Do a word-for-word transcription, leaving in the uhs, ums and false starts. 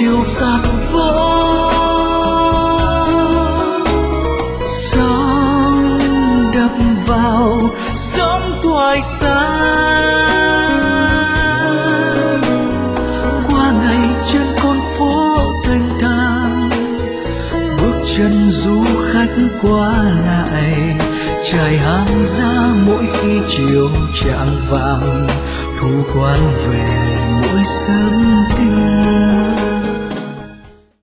chiều tạt vỡ. Sóng đập vào sóng thoại xa, qua ngày trên con phố thanh thang, bước chân du khách qua lại trải hàng ra mỗi khi chiều chạng vàng, thu quang về mỗi sớm tinh.